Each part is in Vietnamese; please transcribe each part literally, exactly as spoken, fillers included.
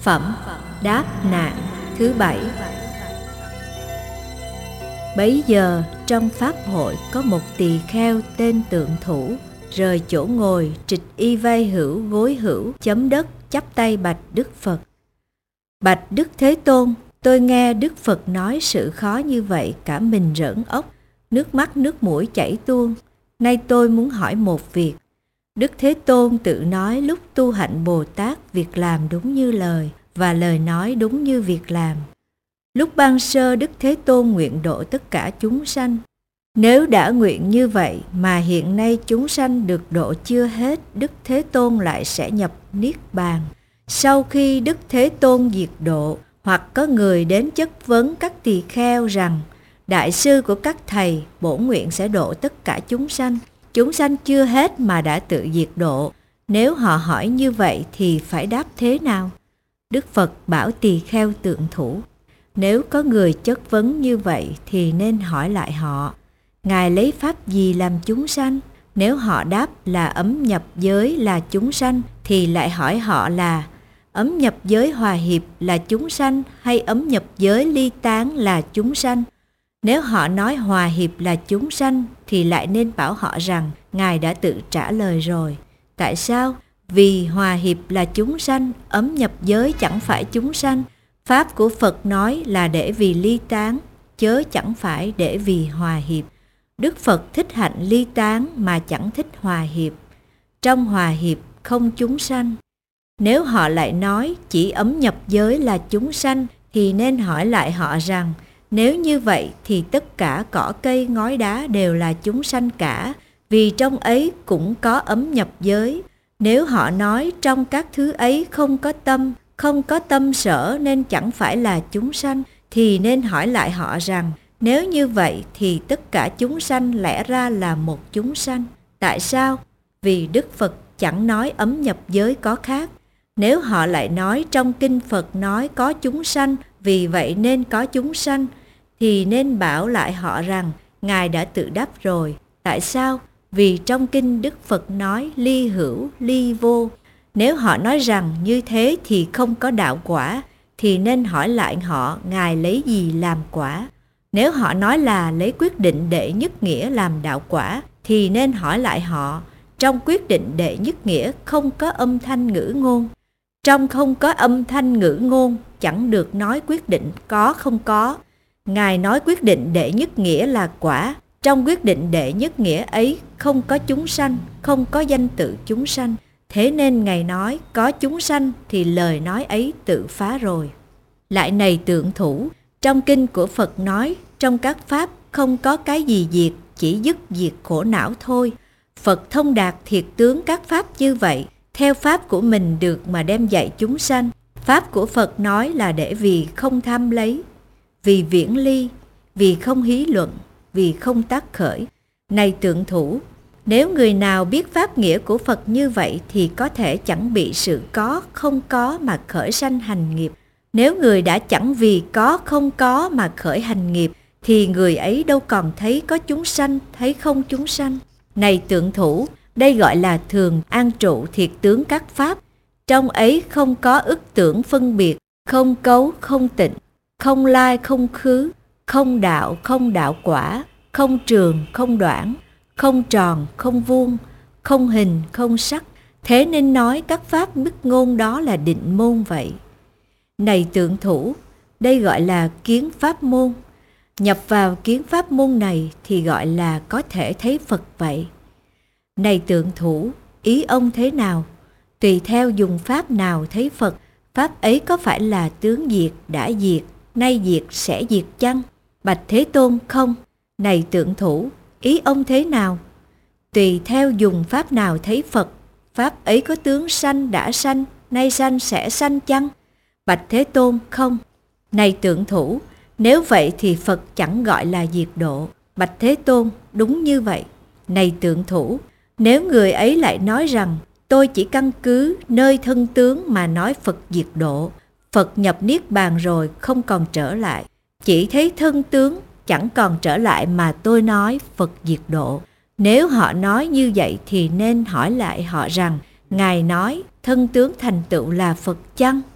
Phẩm đáp nạn thứ bảy. Bấy giờ trong pháp hội có một tỳ kheo tên Tượng Thủ, rời chỗ ngồi, trịch y vai hữu gối hữu, chấm đất, chắp tay bạch Đức Phật. Bạch Đức Thế Tôn, tôi nghe Đức Phật nói sự khó như vậy, cả mình rỡn ốc, nước mắt nước mũi chảy tuôn. Nay tôi muốn hỏi một việc. Đức Thế Tôn tự nói lúc tu hạnh Bồ Tát, việc làm đúng như lời, và lời nói đúng như việc làm. Lúc ban sơ Đức Thế Tôn nguyện độ tất cả chúng sanh. Nếu đã nguyện như vậy mà hiện nay chúng sanh được độ chưa hết, Đức Thế Tôn lại sẽ nhập Niết Bàn. Sau khi Đức Thế Tôn diệt độ, hoặc có người đến chất vấn các tỳ kheo rằng: Đại sư của các thầy, bổn nguyện sẽ độ tất cả chúng sanh. Chúng sanh chưa hết mà đã tự diệt độ. Nếu họ hỏi như vậy thì phải đáp thế nào? Đức Phật bảo tỳ kheo Tượng Thủ: Nếu có người chất vấn như vậy thì nên hỏi lại họ: Ngài lấy pháp gì làm chúng sanh? Nếu họ đáp là ấm nhập giới là chúng sanh, thì lại hỏi họ là ấm nhập giới hòa hiệp là chúng sanh hay ấm nhập giới ly tán là chúng sanh. Nếu họ nói hòa hiệp là chúng sanh thì lại nên bảo họ rằng Ngài đã tự trả lời rồi. Tại sao? Vì hòa hiệp là chúng sanh, ấm nhập giới chẳng phải chúng sanh. Pháp của Phật nói là để vì ly tán, chớ chẳng phải để vì hòa hiệp. Đức Phật thích hạnh ly tán mà chẳng thích hòa hiệp. Trong hòa hiệp không chúng sanh. Nếu họ lại nói chỉ ấm nhập giới là chúng sanh thì nên hỏi lại họ rằng: Nếu như vậy thì tất cả cỏ cây ngói đá đều là chúng sanh cả, vì trong ấy cũng có ấm nhập giới. Nếu họ nói trong các thứ ấy không có tâm, không có tâm sở nên chẳng phải là chúng sanh, thì nên hỏi lại họ rằng: Nếu như vậy thì tất cả chúng sanh lẽ ra là một chúng sanh. Tại sao? Vì Đức Phật chẳng nói ấm nhập giới có khác. Nếu họ lại nói trong kinh Phật nói có chúng sanh, vì vậy nên có chúng sanh, thì nên bảo lại họ rằng Ngài đã tự đáp rồi. Tại sao? Vì trong kinh Đức Phật nói ly hữu, ly vô. Nếu họ nói rằng như thế thì không có đạo quả, thì nên hỏi lại họ Ngài lấy gì làm quả. Nếu họ nói là lấy quyết định đệ nhất nghĩa làm đạo quả, thì nên hỏi lại họ trong quyết định đệ nhất nghĩa không có âm thanh ngữ ngôn. Trong không có âm thanh ngữ ngôn chẳng được nói quyết định có không có. Ngài nói quyết định đệ nhất nghĩa là quả. Trong quyết định đệ nhất nghĩa ấy không có chúng sanh, không có danh tự chúng sanh. Thế nên Ngài nói có chúng sanh thì lời nói ấy tự phá rồi. Lại này Tượng Thủ, trong kinh của Phật nói trong các pháp không có cái gì diệt, chỉ dứt diệt khổ não thôi. Phật thông đạt thiệt tướng các pháp như vậy, theo pháp của mình được mà đem dạy chúng sanh. Pháp của Phật nói là để vì không tham lấy, vì viễn ly, vì không hí luận, vì không tác khởi. Này Tượng Thủ, nếu người nào biết pháp nghĩa của Phật như vậy thì có thể chẳng bị sự có không có mà khởi sanh hành nghiệp. Nếu người đã chẳng vì có không có mà khởi hành nghiệp thì người ấy đâu còn thấy có chúng sanh, thấy không chúng sanh. Này Tượng Thủ, đây gọi là thường an trụ thiệt tướng các pháp. Trong ấy không có ức tưởng phân biệt, không cấu không tịnh, không lai không khứ, không đạo không đạo quả, không trường không đoạn, không tròn không vuông, không hình không sắc. Thế nên nói các pháp bức ngôn đó là định môn vậy. Này Tượng Thủ, đây gọi là kiến pháp môn. Nhập vào kiến pháp môn này thì gọi là có thể thấy Phật vậy. Này Tượng Thủ, ý ông thế nào? Tùy theo dùng pháp nào thấy Phật, pháp ấy có phải là tướng diệt, đã diệt, nay diệt, sẽ diệt chăng? Bạch Thế Tôn, không. Này Tượng Thủ, ý ông thế nào? Tùy theo dùng pháp nào thấy Phật, pháp ấy có tướng sanh, đã sanh, nay sanh, sẽ sanh chăng? Bạch Thế Tôn, không. Này Tượng Thủ, nếu vậy thì Phật chẳng gọi là diệt độ. Bạch Thế Tôn, đúng như vậy. Này Tượng Thủ, nếu người ấy lại nói rằng tôi chỉ căn cứ nơi thân tướng mà nói Phật diệt độ, Phật nhập Niết Bàn rồi không còn trở lại, chỉ thấy thân tướng chẳng còn trở lại mà tôi nói Phật diệt độ. Nếu họ nói như vậy thì nên hỏi lại họ rằng Ngài nói thân tướng thành tựu là Phật chăng?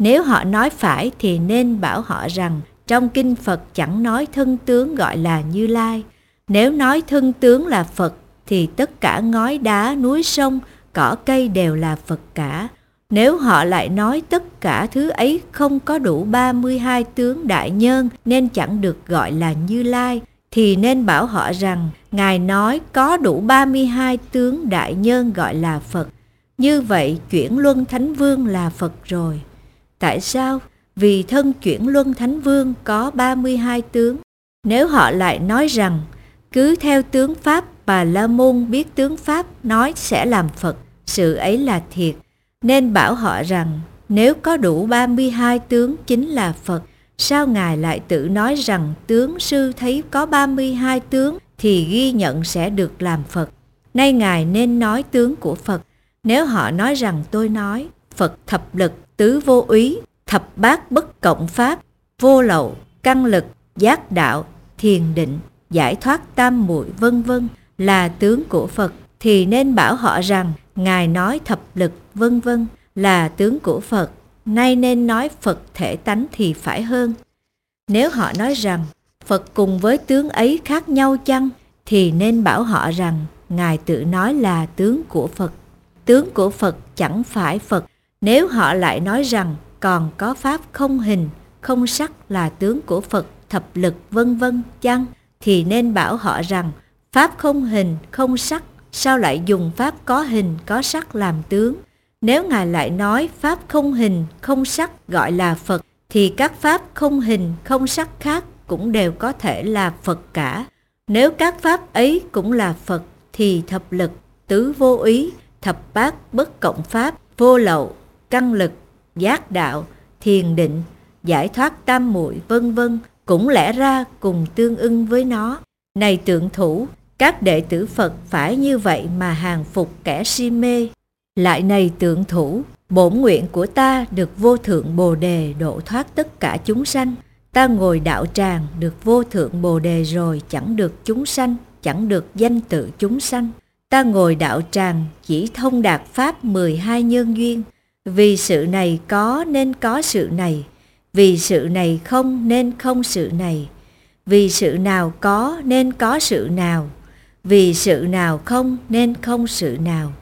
Nếu họ nói phải thì nên bảo họ rằng trong kinh Phật chẳng nói thân tướng gọi là Như Lai. Nếu nói thân tướng là Phật thì tất cả ngói đá, núi sông, cỏ cây đều là Phật cả. Nếu họ lại nói tất cả thứ ấy không có đủ ba mươi hai tướng đại nhân nên chẳng được gọi là Như Lai, thì nên bảo họ rằng Ngài nói có đủ ba mươi hai tướng đại nhân gọi là Phật. Như vậy chuyển luân Thánh Vương là Phật rồi. Tại sao? Vì thân chuyển luân Thánh Vương có ba mươi hai tướng. Nếu họ lại nói rằng cứ theo tướng Pháp Bà La Môn biết tướng Pháp nói sẽ làm Phật, sự ấy là thiệt. Nên bảo họ rằng nếu có đủ ba mươi hai tướng chính là Phật, sao Ngài lại tự nói rằng tướng sư thấy có ba mươi hai tướng thì ghi nhận sẽ được làm Phật? Nay Ngài nên nói tướng của Phật. Nếu họ nói rằng tôi nói Phật thập lực, tứ vô úy, thập bát bất cộng pháp, vô lậu, căn lực, giác đạo, thiền định, giải thoát tam muội vân vân là tướng của Phật, thì nên bảo họ rằng Ngài nói thập lực vân vân là tướng của Phật. Nay nên nói Phật thể tánh thì phải hơn. Nếu họ nói rằng Phật cùng với tướng ấy khác nhau chăng, thì nên bảo họ rằng Ngài tự nói là tướng của Phật. Tướng của Phật chẳng phải Phật. Nếu họ lại nói rằng còn có pháp không hình, không sắc là tướng của Phật, thập lực vân vân chăng, thì nên bảo họ rằng pháp không hình, không sắc, sao lại dùng pháp có hình, có sắc làm tướng? Nếu Ngài lại nói pháp không hình, không sắc gọi là Phật, thì các pháp không hình, không sắc khác cũng đều có thể là Phật cả. Nếu các pháp ấy cũng là Phật, thì thập lực, tứ vô úy, thập bát bất cộng pháp, vô lậu, căn lực, giác đạo, thiền định, giải thoát tam muội vân vân cũng lẽ ra cùng tương ưng với nó. Này tượng thủ, các đệ tử Phật phải như vậy mà hàng phục kẻ si mê. Lại này tượng thủ, bổn nguyện của ta được vô thượng Bồ Đề độ thoát tất cả chúng sanh. Ta ngồi đạo tràng được vô thượng Bồ Đề rồi chẳng được chúng sanh, chẳng được danh tự chúng sanh. Ta ngồi đạo tràng chỉ thông đạt pháp mười hai nhân duyên. Vì sự này có nên có sự này, vì sự này không nên không sự này, vì sự nào có nên có sự nào, vì sự nào không nên không sự nào.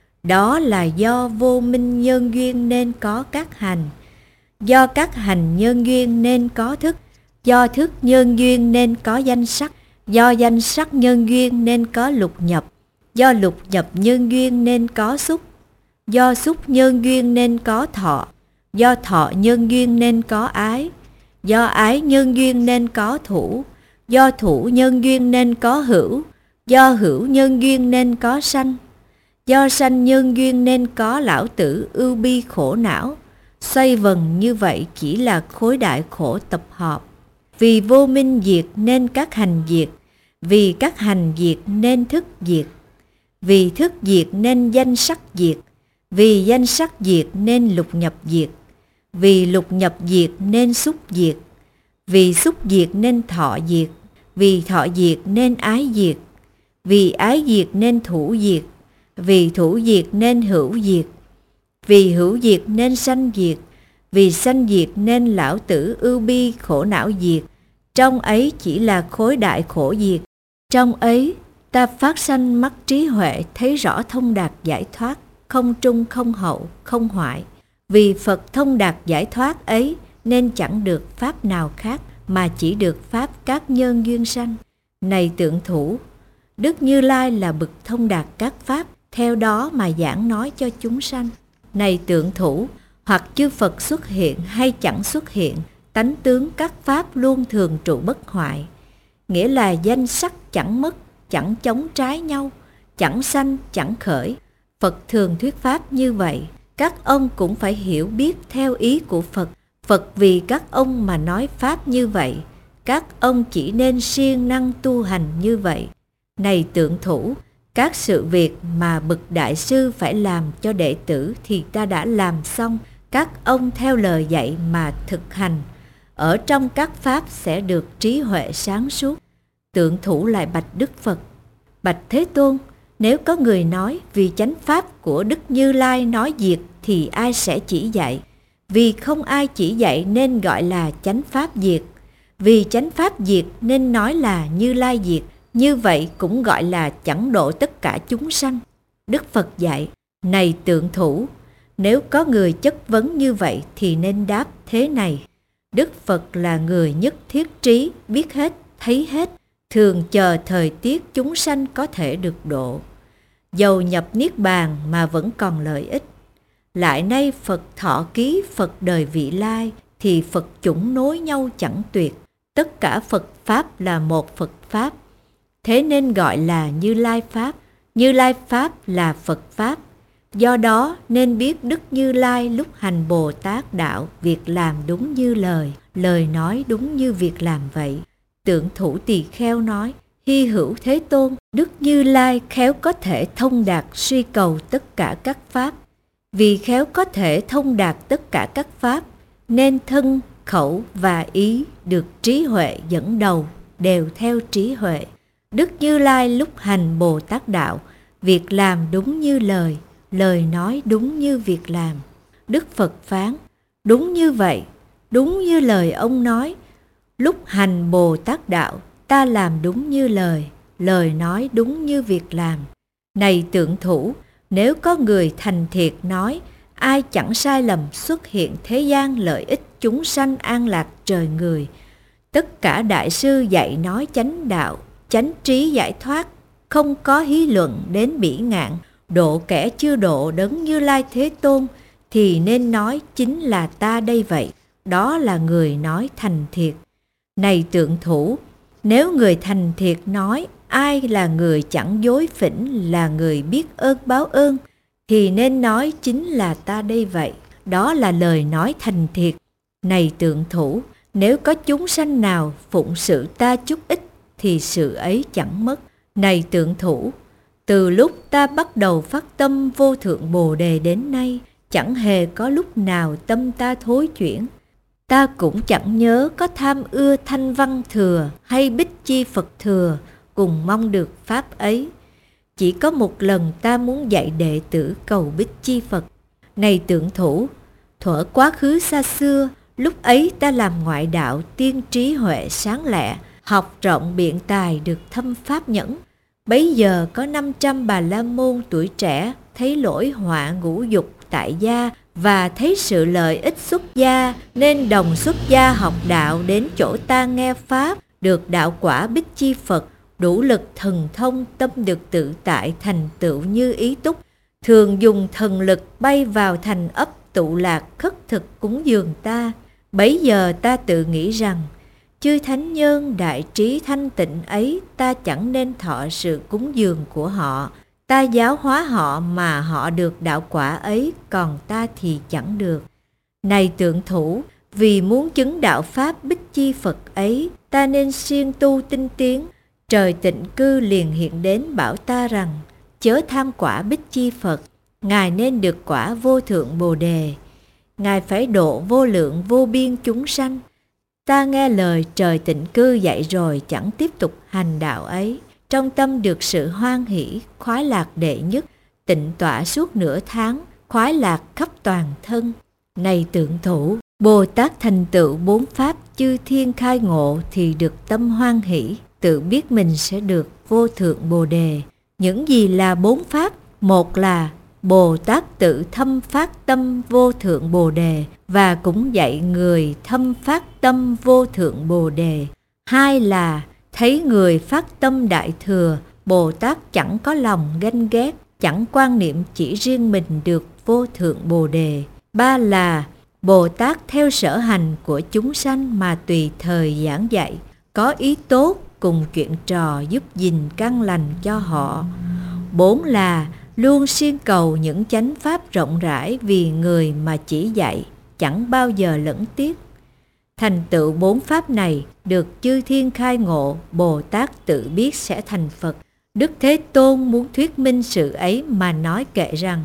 Đó là do vô minh nhân duyên nên có các hành, do các hành nhân duyên nên có thức, do thức nhân duyên nên có danh sắc, do danh sắc nhân duyên nên có lục nhập, do lục nhập nhân duyên nên có xúc, do xúc nhân duyên nên có thọ, do thọ nhân duyên nên có ái, do ái nhân duyên nên có thủ, do thủ nhân duyên nên có hữu, do hữu nhân duyên nên có sanh, do sanh nhân duyên nên có lão tử ưu bi khổ não. Xoay vần như vậy chỉ là khối đại khổ tập hợp. Vì vô minh diệt nên các hành diệt, vì các hành diệt nên thức diệt, vì thức diệt nên danh sắc diệt, vì danh sắc diệt nên lục nhập diệt, vì lục nhập diệt nên xúc diệt, vì xúc diệt nên thọ diệt, vì thọ diệt nên ái diệt, vì ái diệt nên thủ diệt, vì thủ diệt nên hữu diệt, vì hữu diệt nên sanh diệt, vì sanh diệt nên lão tử ưu bi khổ não diệt. Trong ấy chỉ là khối đại khổ diệt. Trong ấy ta phát sanh mắt trí huệ thấy rõ thông đạt giải thoát, không trung không hậu không hoại. Vì Phật thông đạt giải thoát ấy nên chẳng được pháp nào khác mà chỉ được pháp các nhân duyên sanh. Này tượng thủ, Đức Như Lai là bậc thông đạt các pháp, theo đó mà giảng nói cho chúng sanh. Này tượng thủ, hoặc chư Phật xuất hiện hay chẳng xuất hiện, tánh tướng các pháp luôn thường trụ bất hoại. Nghĩa là danh sắc chẳng mất, chẳng chống trái nhau, chẳng sanh chẳng khởi. Phật thường thuyết pháp như vậy, các ông cũng phải hiểu biết theo ý của Phật. Phật vì các ông mà nói pháp như vậy, các ông chỉ nên siêng năng tu hành như vậy. Này tượng thủ, các sự việc mà bậc đại sư phải làm cho đệ tử thì ta đã làm xong. Các ông theo lời dạy mà thực hành, ở trong các pháp sẽ được trí huệ sáng suốt. Tượng thủ lại bạch Đức Phật: Bạch Thế Tôn, nếu có người nói vì chánh pháp của Đức Như Lai nói diệt thì ai sẽ chỉ dạy? Vì không ai chỉ dạy nên gọi là chánh pháp diệt. Vì chánh pháp diệt nên nói là Như Lai diệt. Như vậy cũng gọi là chẳng độ tất cả chúng sanh. Đức Phật dạy, này tượng thủ, nếu có người chất vấn như vậy thì nên đáp thế này. Đức Phật là người nhất thiết trí, biết hết, thấy hết, thường chờ thời tiết chúng sanh có thể được độ. Dầu nhập Niết Bàn mà vẫn còn lợi ích. Lại nay Phật thọ ký, Phật đời vị lai, thì Phật chủng nối nhau chẳng tuyệt. Tất cả Phật Pháp là một Phật Pháp. Thế nên gọi là Như Lai Pháp. Như Lai Pháp là Phật Pháp. Do đó nên biết Đức Như Lai lúc hành Bồ Tát đạo, việc làm đúng như lời, lời nói đúng như việc làm vậy. Tượng thủ tỳ kheo nói, hy hữu Thế Tôn, Đức Như Lai khéo có thể thông đạt suy cầu tất cả các Pháp. Vì khéo có thể thông đạt tất cả các Pháp, nên thân, khẩu và ý được trí huệ dẫn đầu, đều theo trí huệ. Đức Như Lai lúc hành Bồ Tát đạo, việc làm đúng như lời, lời nói đúng như việc làm. Đức Phật phán, đúng như vậy, đúng như lời ông nói. Lúc hành Bồ Tát đạo, ta làm đúng như lời, lời nói đúng như việc làm. Này tượng thủ, nếu có người thành thiệt nói, ai chẳng sai lầm xuất hiện thế gian lợi ích chúng sanh an lạc trời người. Tất cả đại sư dạy nói chánh đạo, chánh trí giải thoát, không có hí luận đến bỉ ngạn, độ kẻ chưa độ đấng Như Lai Thế Tôn, thì nên nói chính là ta đây vậy. Đó là người nói thành thiệt. Này tượng thủ, nếu người thành thiệt nói, ai là người chẳng dối phỉnh, là người biết ơn báo ơn, thì nên nói chính là ta đây vậy. Đó là lời nói thành thiệt. Này tượng thủ, nếu có chúng sanh nào phụng sự ta chút ít, thì sự ấy chẳng mất. Này tượng thủ, từ lúc ta bắt đầu phát tâm vô thượng Bồ Đề đến nay, chẳng hề có lúc nào tâm ta thối chuyển. Ta cũng chẳng nhớ có tham ưa thanh văn thừa hay bích chi Phật thừa, cùng mong được pháp ấy. Chỉ có một lần ta muốn dạy đệ tử cầu bích chi Phật. Này tượng thủ, thuở quá khứ xa xưa, lúc ấy ta làm ngoại đạo tiên trí huệ sáng lẹ, học rộng biện tài được thâm pháp nhẫn. Bấy giờ có năm trăm Bà La Môn tuổi trẻ thấy lỗi họa ngũ dục tại gia và thấy sự lợi ích xuất gia, nên đồng xuất gia học đạo đến chỗ ta nghe pháp, được đạo quả bích chi Phật, đủ lực thần thông, tâm được tự tại thành tựu như ý túc, thường dùng thần lực bay vào thành ấp tụ lạc khất thực cúng dường ta. Bấy giờ ta tự nghĩ rằng, chư thánh nhân đại trí thanh tịnh ấy, ta chẳng nên thọ sự cúng dường của họ. Ta giáo hóa họ mà họ được đạo quả ấy, còn ta thì chẳng được. Này tượng thủ, vì muốn chứng đạo pháp bích chi Phật ấy, ta nên siêng tu tinh tiến. Trời tịnh cư liền hiện đến bảo ta rằng, chớ tham quả bích chi Phật, Ngài nên được quả vô thượng Bồ Đề. Ngài phải độ vô lượng vô biên chúng sanh. Ta nghe lời trời tịnh cư dạy rồi chẳng tiếp tục hành đạo ấy. Trong tâm được sự hoan hỷ, khoái lạc đệ nhất, tịnh tọa suốt nửa tháng, khoái lạc khắp toàn thân. Này tượng thủ, Bồ Tát thành tựu bốn pháp chư thiên khai ngộ thì được tâm hoan hỷ, tự biết mình sẽ được vô thượng Bồ Đề. Những gì là bốn pháp? Một là Bồ Tát tự thâm phát tâm vô thượng Bồ Đề và cũng dạy người thâm phát tâm vô thượng Bồ Đề. Hai là thấy người phát tâm đại thừa, Bồ Tát chẳng có lòng ganh ghét, chẳng quan niệm chỉ riêng mình được vô thượng Bồ Đề. Ba là Bồ Tát theo sở hành của chúng sanh mà tùy thời giảng dạy, có ý tốt cùng chuyện trò giúp gìn căn lành cho họ. Bốn là luôn siêng cầu những chánh pháp rộng rãi vì người mà chỉ dạy, chẳng bao giờ lẫn tiếc. Thành tựu bốn pháp này được chư thiên khai ngộ, Bồ Tát tự biết sẽ thành Phật. Đức Thế Tôn muốn thuyết minh sự ấy mà nói kệ rằng,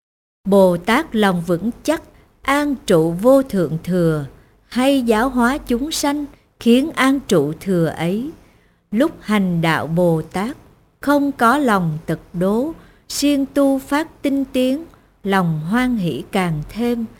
Bồ Tát lòng vững chắc, an trụ vô thượng thừa, hay giáo hóa chúng sanh, khiến an trụ thừa ấy. Lúc hành đạo Bồ Tát, không có lòng tật đố, siêng tu phát tinh tiến, lòng hoan hỷ càng thêm.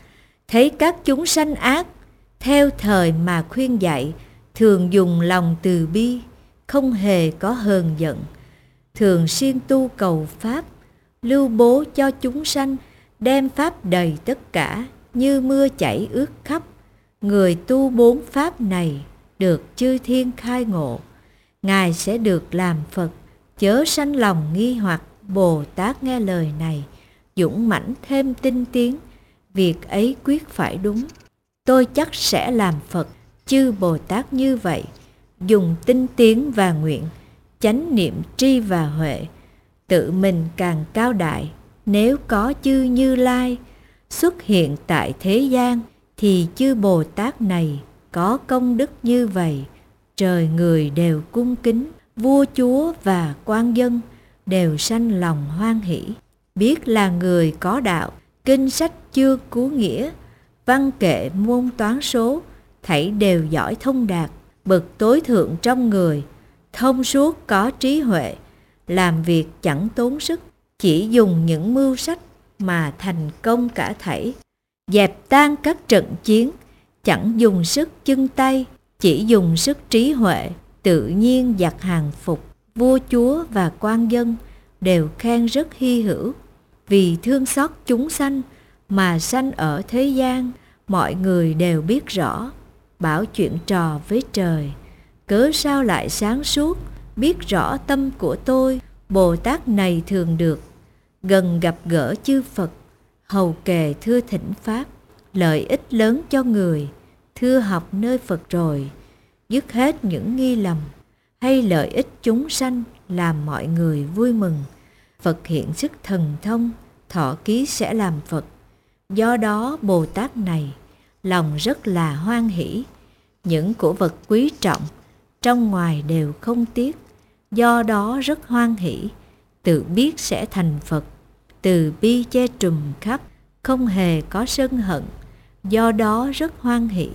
Thấy các chúng sanh ác, theo thời mà khuyên dạy, thường dùng lòng từ bi, không hề có hờn giận, thường siêng tu cầu pháp, lưu bố cho chúng sanh, đem pháp đầy tất cả, như mưa chảy ướt khắp. Người tu bốn pháp này, được chư thiên khai ngộ, Ngài sẽ được làm Phật. Chớ sanh lòng nghi hoặc. Bồ Tát nghe lời này, dũng mãnh thêm tinh tiến, việc ấy quyết phải đúng. Tôi chắc sẽ làm Phật. Chư Bồ Tát như vậy, dùng tinh tiến và nguyện, chánh niệm tri và huệ, tự mình càng cao đại. Nếu có chư Như Lai xuất hiện tại thế gian, thì chư Bồ Tát này có công đức như vậy, trời người đều cung kính, vua chúa và quan dân đều sanh lòng hoan hỷ. Biết là người có đạo, kinh sách chưa cứu nghĩa, văn kệ môn toán số, thảy đều giỏi thông đạt, bậc tối thượng trong người, thông suốt có trí huệ, làm việc chẳng tốn sức, chỉ dùng những mưu sách mà thành công cả thảy, dẹp tan các trận chiến, chẳng dùng sức chân tay, chỉ dùng sức trí huệ, tự nhiên giặc hàng phục. Vua chúa và quan dân đều khen rất hy hữu, vì thương xót chúng sanh mà sanh ở thế gian. Mọi người đều biết rõ, bảo chuyện trò với trời, cớ sao lại sáng suốt, biết rõ tâm của tôi. Bồ Tát này thường được gần gặp gỡ chư Phật, hầu kề thưa thỉnh pháp, lợi ích lớn cho người. Thưa học nơi Phật rồi, dứt hết những nghi lầm, hay lợi ích chúng sanh, làm mọi người vui mừng. Phật hiện sức thần thông, thọ ký sẽ làm Phật. Do đó Bồ Tát này lòng rất là hoan hỷ, những của vật quý trọng trong ngoài đều không tiếc. Do đó rất hoan hỷ, tự biết sẽ thành Phật. Từ bi che trùm khắp, không hề có sân hận. Do đó rất hoan hỷ,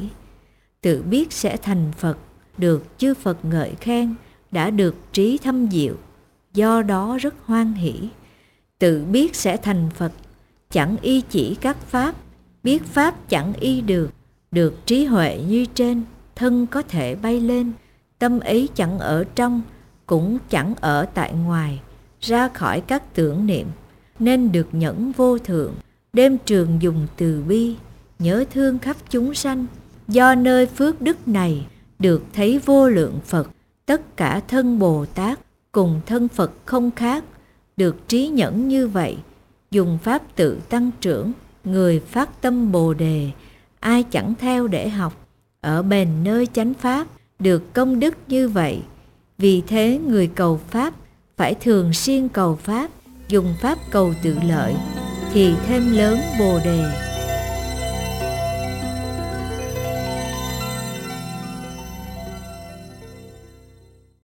tự biết sẽ thành Phật. Được chư Phật ngợi khen, đã được trí thâm diệu. Do đó rất hoan hỷ, tự biết sẽ thành Phật. Chẳng y chỉ các pháp, biết pháp chẳng y được. Được trí huệ như trên, thân có thể bay lên. Tâm ấy chẳng ở trong, cũng chẳng ở tại ngoài, ra khỏi các tưởng niệm, nên được nhẫn vô thượng. Đêm trường dùng từ bi, nhớ thương khắp chúng sanh. Do nơi phước đức này, được thấy vô lượng Phật. Tất cả thân Bồ Tát cùng thân Phật không khác. Được trí nhẫn như vậy, dùng pháp tự tăng trưởng. Người phát tâm Bồ Đề, ai chẳng theo để học, ở bền nơi chánh pháp, được công đức như vậy. Vì thế người cầu pháp phải thường xuyên cầu pháp, dùng pháp cầu tự lợi, thì thêm lớn Bồ Đề.